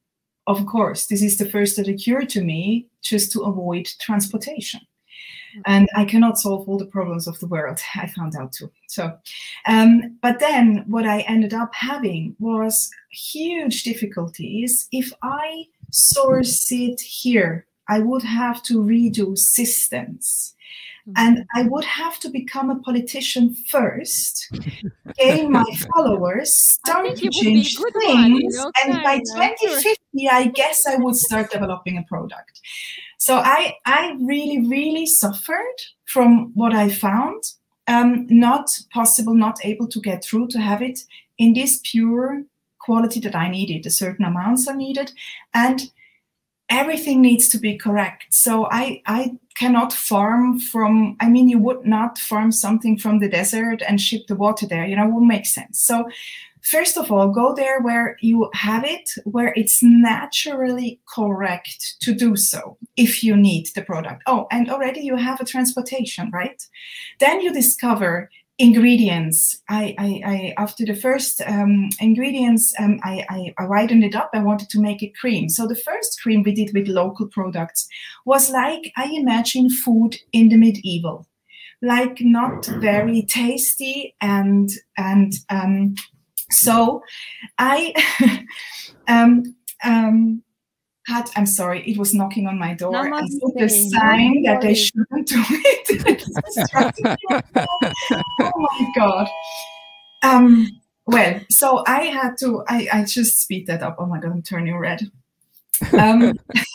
of course, this is the first that occurred to me, just to avoid transportation. And I cannot solve all the problems of the world, I found out too. So, um, but then what I ended up having was huge difficulties. If I source it here, I would have to redo systems. And I would have to become a politician first, gain my followers, start to change things, one, you know, and by twenty fifty, I guess I would start developing a product. So I, I really, really suffered from what I found. Um, not possible, not able to get through to have it in this pure quality that I needed. A certain amounts are needed, and everything needs to be correct. So I, I cannot farm from, I mean, you would not farm something from the desert and ship the water there, you know, it won't make sense. So first of all, go there where you have it, where it's naturally correct to do so, if you need the product. Oh, and already you have a transportation, right? Then you discover ingredients. I, I, I after the first um, ingredients, um, I, I, I widened it up. I wanted to make a cream. So the first cream we did with local products was like, I imagine food in the medieval, like not very tasty. And, and um, so I, um, um, Had, I'm sorry, it was knocking on my door Namaste. And put the sign that they shouldn't do it. Oh my God. Um, well, so I had to, I, I just speed that up. Oh my God, I'm turning red. Um,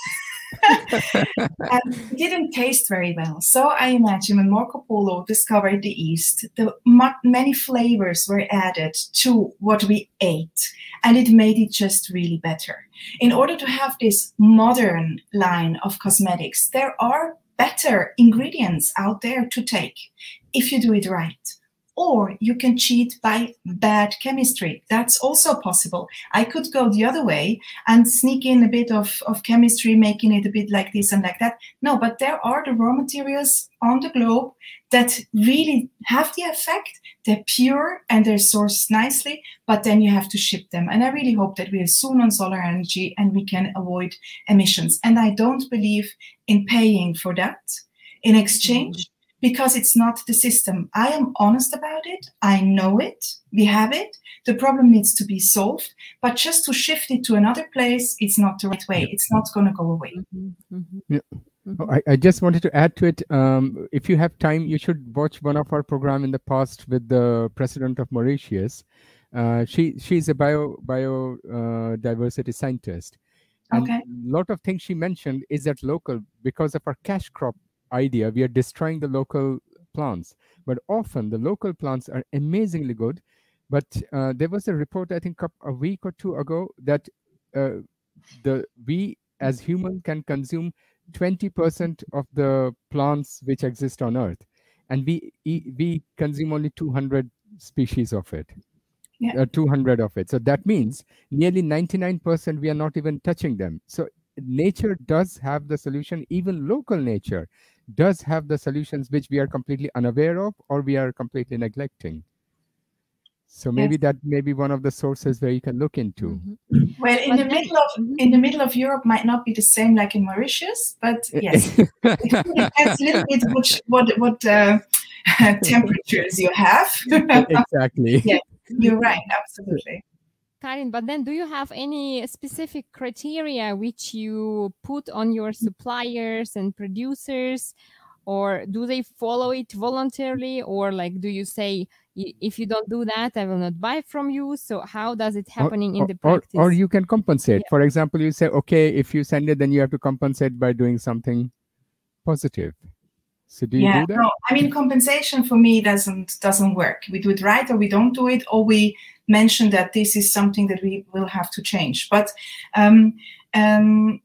and it didn't taste very well. So I imagine when Marco Polo discovered the East, the many flavors were added to what we ate, and it made it just really better. In order to have this modern line of cosmetics, there are better ingredients out there to take if you do it right. Or you can cheat by bad chemistry. That's also possible. I could go the other way and sneak in a bit of, of chemistry, making it a bit like this and like that. No, but there are the raw materials on the globe that really have the effect. They're pure and they're sourced nicely, but then you have to ship them. And I really hope that we are soon on solar energy and we can avoid emissions. And I don't believe in paying for that in exchange. Because it's not the system. I am honest about it. I know it. We have it. The problem needs to be solved. But just to shift it to another place, it's not the right way. It's not going to go away. Mm-hmm. Yeah. Oh, I, I just wanted to add to it. Um, if you have time, you should watch one of our program in the past with the president of Mauritius. Uh, she she's a bio bio uh, diversity scientist. And okay. A lot of things she mentioned is that local, because of our cash crop idea, we are destroying the local plants, but often the local plants are amazingly good. But uh, there was a report, I think a week or two ago, that uh, the we as humans can consume twenty percent of the plants which exist on Earth, and we we consume only two hundred species of it. Yeah. Uh, two hundred of it. So that means nearly ninety-nine percent we are not even touching them. So nature does have the solution. Even local nature does have the solutions which we are completely unaware of or we are completely neglecting. So maybe yes. that may be one of the sources where you can look into. Mm-hmm. Well, in but the middle of mm-hmm. in the middle of Europe might not be the same like in Mauritius, but yes, it depends a little bit which, what what uh, temperatures you have. Exactly. Yes, you're right. Absolutely. Karin, but then do you have any specific criteria which you put on your suppliers and producers, or do they follow it voluntarily, or like do you say, if you don't do that, I will not buy from you? So how does it happening or, in the practice? Or, or you can compensate. Yeah. For example, you say, okay, if you send it, then you have to compensate by doing something positive. So do you yeah, do that? No, I mean, compensation for me doesn't doesn't work. We do it right or we don't do it, or we mention that this is something that we will have to change. But um, um,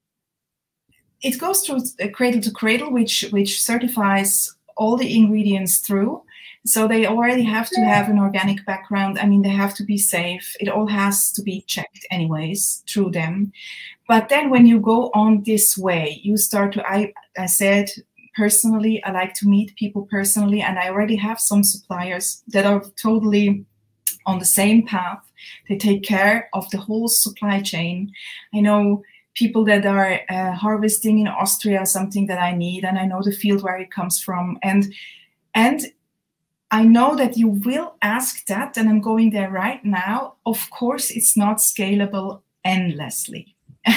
it goes through cradle to cradle, which which certifies all the ingredients through. So they already have to have an organic background. I mean, they have to be safe. It all has to be checked anyways through them. But then when you go on this way, you start to, I, I said, personally, I like to meet people personally, and I already have some suppliers that are totally on the same path. They take care of the whole supply chain. I know people that are uh, harvesting in Austria, something that I need, and I know the field where it comes from. And, and I know that you will ask that, and I'm going there right now. Of course, it's not scalable endlessly.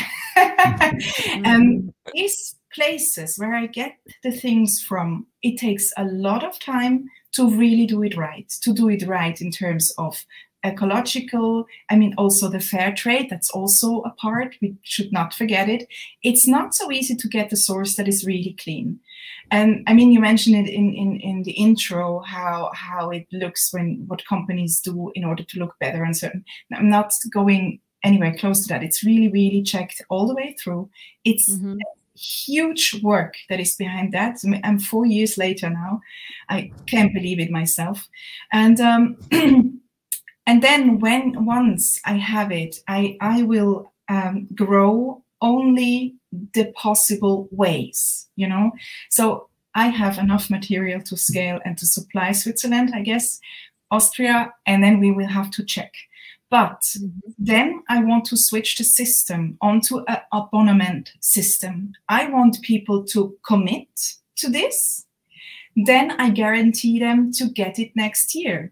And these places where I get the things from, it takes a lot of time to really do it right, to do it right in terms of ecological, I mean, also the fair trade, that's also a part, we should not forget it. It's not so easy to get the source that is really clean. And I mean, you mentioned it in, in, in the intro, how, how it looks when, what companies do in order to look better and certain. I'm not going anywhere close to that. It's really, really checked all the way through. It's mm-hmm. huge work that is behind that. I'm four years later now. I can't believe it myself. And, um, And then when once I have it, I, I will um, grow only the possible ways, you know. So I have enough material to scale and to supply Switzerland, I guess, Austria, and then we will have to check. But mm-hmm. then I want to switch the system onto an abonnement system. I want people to commit to this. Then I guarantee them to get it next year.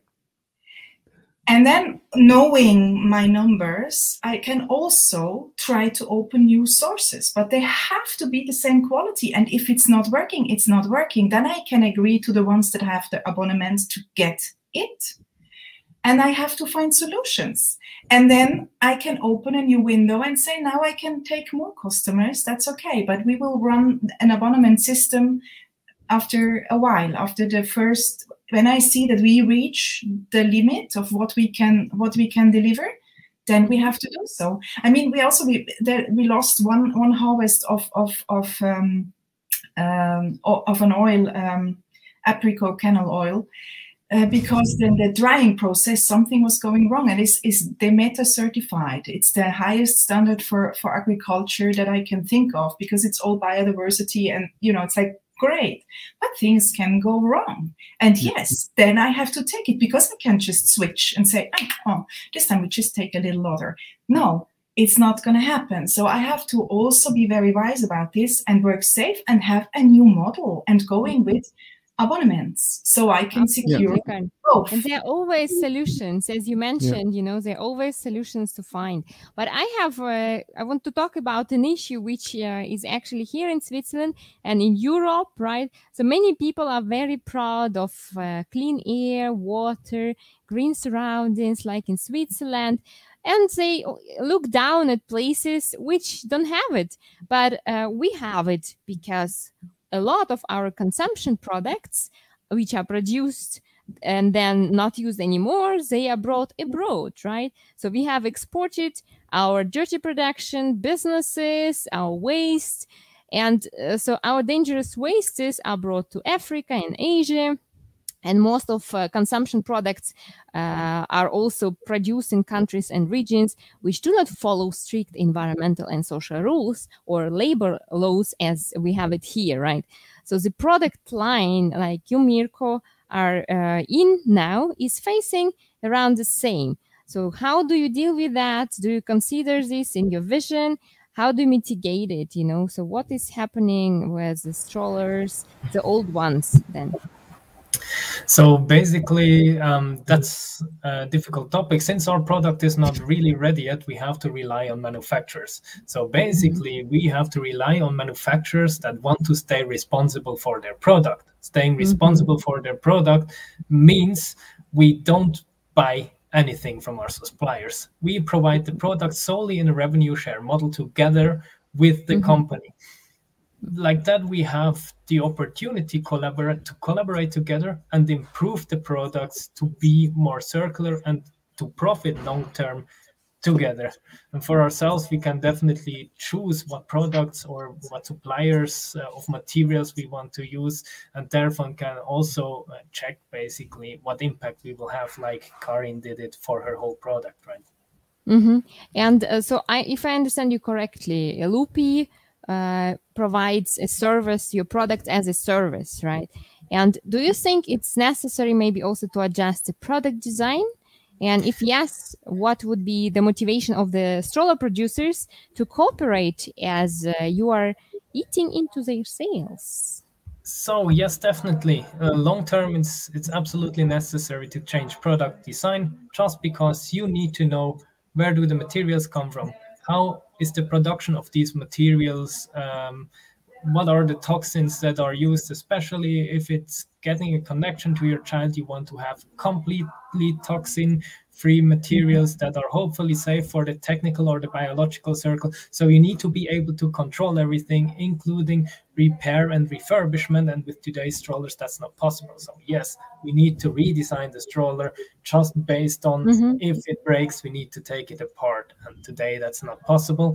And then knowing my numbers, I can also try to open new sources, but they have to be the same quality. And if it's not working, it's not working. Then I can agree to the ones that have the abonnements to get it. And I have to find solutions. And then I can open a new window and say, now I can take more customers. That's okay. But we will run an abonnement system after a while, after the first, when I see that we reach the limit of what we can what we can deliver, then we have to do so. I mean, we also we there, we lost one one harvest of of of um, um, of an oil, um, apricot kernel oil, uh, because then the drying process, something was going wrong, and it's is Demeter certified. It's the highest standard for for agriculture that I can think of, because it's all biodiversity, and you know, it's like, great, but things can go wrong. And yes, then I have to take it, because I can't just switch and say, oh, this time we just take a little other. No, it's not going to happen. So I have to also be very wise about this and work safe and have a new model and going with abonnements, so I can secure yeah. both. And there are always solutions, as you mentioned, yeah. you know, there are always solutions to find. But I have, uh, I want to talk about an issue which uh, is actually here in Switzerland and in Europe, right? So many people are very proud of uh, clean air, water, green surroundings, like in Switzerland. And they look down at places which don't have it. But uh, we have it, because a lot of our consumption products, which are produced and then not used anymore, they are brought abroad, right? So we have exported our dirty production, businesses, our waste. And uh, so our dangerous wastes are brought to Africa and Asia. And most of uh, consumption products uh, are also produced in countries and regions which do not follow strict environmental and social rules or labor laws as we have it here, right? So the product line, like you, Mirko, are uh, in now is facing around the same. So how do you deal with that? Do you consider this in your vision? How do you mitigate it? You know, so what is happening with the strollers, the old ones then? So basically, um, that's a difficult topic. Since our product is not really ready yet, we have to rely on manufacturers. So basically, we have to rely on manufacturers that want to stay responsible for their product. Staying responsible mm-hmm. for their product means we don't buy anything from our suppliers. We provide the product solely in a revenue share model together with the mm-hmm. company. Like that, we have the opportunity collaborate to collaborate together and improve the products to be more circular and to profit long term together. And for ourselves, we can definitely choose what products or what suppliers uh, of materials we want to use, and therefore can also uh, check basically what impact we will have, like Karin did it for her whole product, right? Mm-hmm. And uh, so, I, if I understand you correctly, Lupi uh provides a service, your product as a service, right? And do you think it's necessary maybe also to adjust the product design And if yes, what would be the motivation of the stroller producers to cooperate as uh, you are eating into their sales? So yes, definitely. Uh, long term, it's it's absolutely necessary to change product design, just because you need to know where do the materials come from, how is the production of these materials, um, what are the toxins that are used, especially if it's getting a connection to your child. You want to have completely toxin-free materials that are hopefully safe for the technical or the biological circle. So you need to be able to control everything, including repair and refurbishment. And with today's strollers, that's not possible. So yes, we need to redesign the stroller just based on mm-hmm. if it breaks, we need to take it apart. And today that's not possible.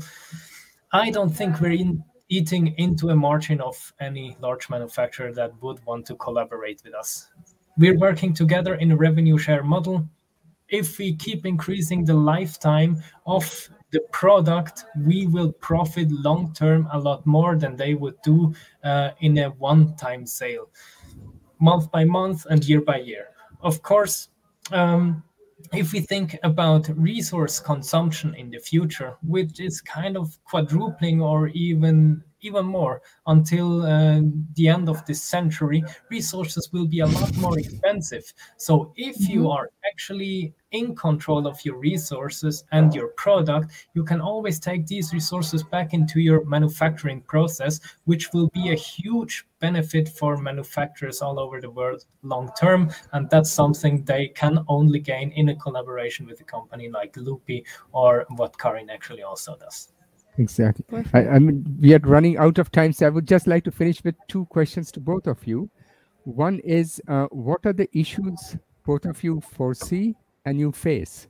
I don't think we're in eating into a margin of any large manufacturer that would want to collaborate with us. We're working together in a revenue share model. If we keep increasing the lifetime of the product, we will profit long-term a lot more than they would do uh, in a one-time sale, month by month and year by year. Of course, um, if we think about resource consumption in the future, which is kind of quadrupling or even even more until uh, the end of this century, resources will be a lot more expensive. So if you are actually in control of your resources and your product, you can always take these resources back into your manufacturing process, which will be a huge benefit for manufacturers all over the world long term. And that's something they can only gain in a collaboration with a company like Loopy, or what Karin actually also does. Exactly. I, I mean, we are running out of time, so I would just like to finish with two questions to both of you. One is, uh, what are the issues both of you foresee and you face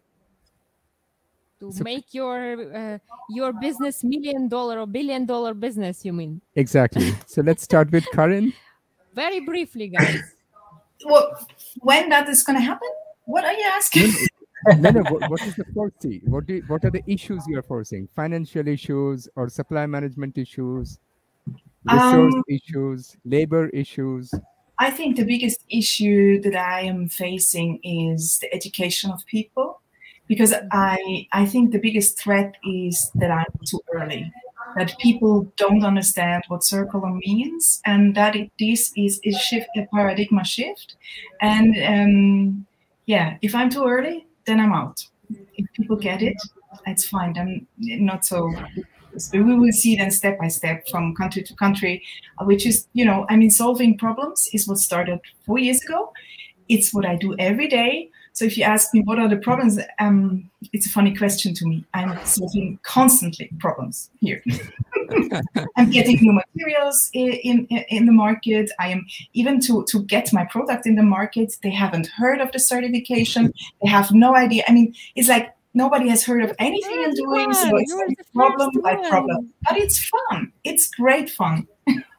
to so, make your uh, your business million dollar or billion dollar business? You mean? Exactly. So let's start with Karin. Very briefly, guys. Well, when that is going to happen? What are you asking? no, no, what, what is the foresee? What do you, what are the issues you are foreseeing? Financial issues or supply management issues, resource um, issues, labor issues? I think the biggest issue that I am facing is the education of people, because I I think the biggest threat is that I'm too early, that people don't understand what circular means, and that it, this is a shift, a paradigm shift. And um, yeah, if I'm too early, then I'm out. If people get it, it's fine. I'm not so. We will see then step by step from country to country, which is, you know, I mean, solving problems is what started four years ago. It's what I do every day. So if you ask me what are the problems, um, it's a funny question to me. I'm solving constantly problems here. I'm getting new materials in, in in the market. I am even to to get my product in the market. They haven't heard of the certification. They have no idea. I mean, it's like nobody has heard of anything I'm doing. So it's a problem by problem. But it's fun. It's great fun.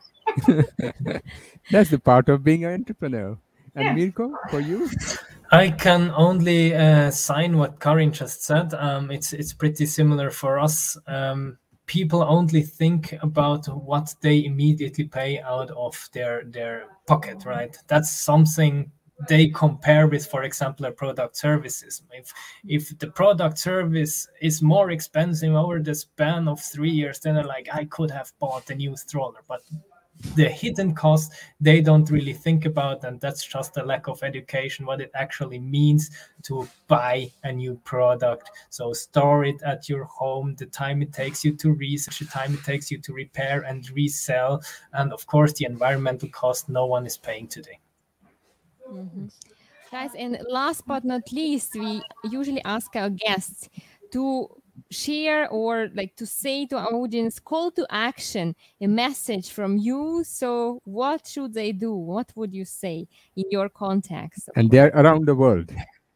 That's the part of being an entrepreneur. And yeah. Mirko, for you? I can only uh, sign what Karin just said. Um, it's it's pretty similar for us. Um, people only think about what they immediately pay out of their their pocket, right? That's something they compare with, for example, a product services. If if the product service is more expensive over the span of three years, then they're like, I could have bought a new stroller, but the hidden cost they don't really think about, and that's just a lack of education what it actually means to buy a new product. So store it at your home, the time it takes you to research, the time it takes you to repair and resell, and of course the environmental cost no one is paying today. Mm-hmm. Guys, and last but not least, we usually ask our guests to share or like to say to our audience, call to action, a message from you. So what should they do? What would you say in your context? And they're around the world.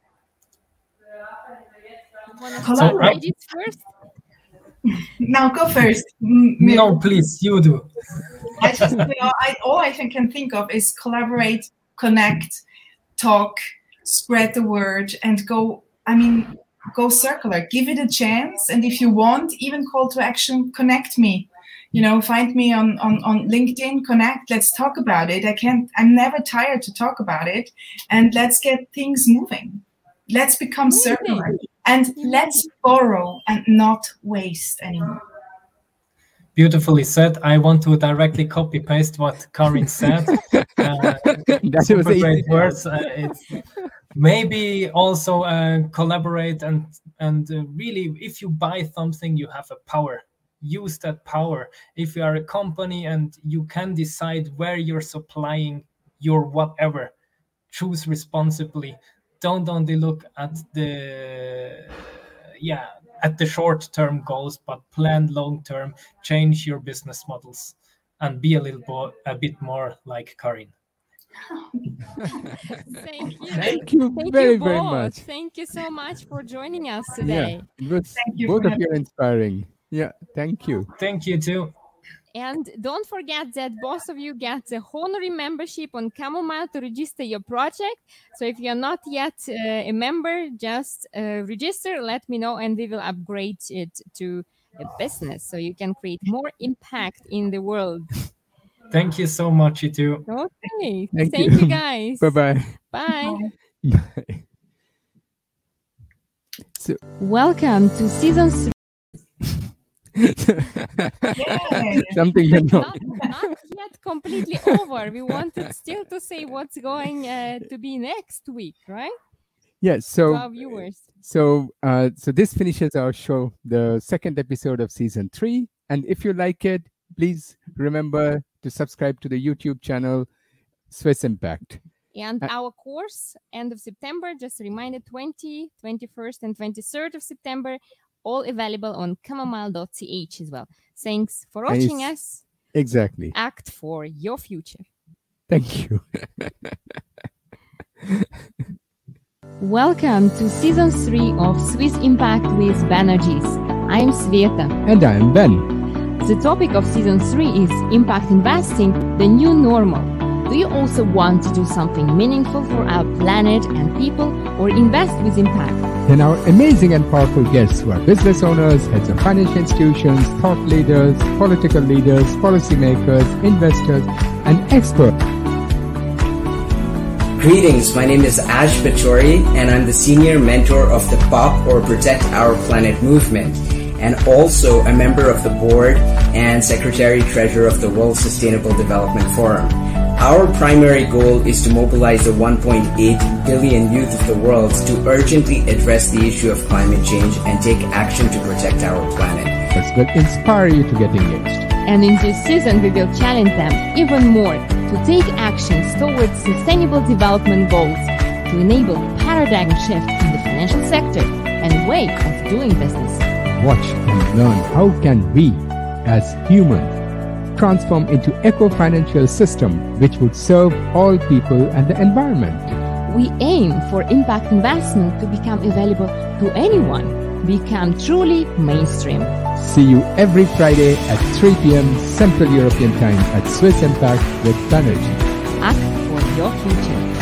So, ladies first? Now go first. No, please, you do. I just, you know, I, all I can, can think of is collaborate, connect, talk, spread the word, and go, I mean, go circular, give it a chance. And if you want, even call to action, connect me, you know, find me on, on, on LinkedIn, connect, let's talk about it. I can't, I'm never tired to talk about it, and let's get things moving. Let's become circular, and let's borrow and not waste anymore. Beautifully said. I want to directly copy paste what Karin said. Uh, That super was great easy. words. Uh, it's maybe also uh, collaborate and and uh, really, if you buy something, you have a power. Use that power. If you are a company and you can decide where you're supplying your whatever, choose responsibly. Don't only look at the yeah at the short-term goals, but plan long-term. Change your business models and be a little bo- a bit more like Karin. Thank you. Thank you Thank very, you very both. much. Thank you so much for joining us Yeah, today. it was Thank you both for of you are inspiring. Yeah, thank you. Thank you too. And don't forget that both of you get a honorary membership on Chamomile to register your project. So if you're not yet uh, a member, just uh, register, let me know, and we will upgrade it to a business so you can create more impact in the world. Thank you so much, you too. Okay. Thank Thank you. you, guys. Bye-bye. Bye. Bye. So, Welcome to season three. Yay. something you know. Not, not yet completely over. We wanted still to say what's going uh, to be next week, right? Yeah, To so our viewers. So, uh, so this finishes our show, the second episode of season three. And if you like it, please remember to subscribe to the YouTube channel, Swiss Impact. And Uh, our course, end of September, just a reminder, twentieth, twenty-first, and twenty-third of September, all available on chamomile dot c h as well. Thanks for And watching it's- us. Exactly. Act for your future. Thank you. Welcome to season three of Swiss Impact with Banerjees. I'm Sveta. And I'm Ben. The topic of season three is Impact Investing, the new normal. Do you also want to do something meaningful for our planet and people, or invest with impact? Then our amazing and powerful guests who are business owners, heads of financial institutions, thought leaders, political leaders, policymakers, investors, and experts. Greetings, my name is Ash Bachori, and I'm the senior mentor of the P O P or Protect Our Planet movement, and also a member of the board and secretary-treasurer of the World Sustainable Development Forum. Our primary goal is to mobilize the one point eight billion youth of the world to urgently address the issue of climate change and take action to protect our planet. This will inspire you to get engaged. And in this season, we will challenge them even more to take actions towards sustainable development goals to enable paradigm shift in the financial sector and way of doing business. Watch and learn how can we, as humans, transform into eco-financial system which would serve all people and the environment. We aim for impact investment to become available to anyone, become truly mainstream. See you every Friday at three p.m. Central European Time at Swiss Impact with Banerjee. Act for your future.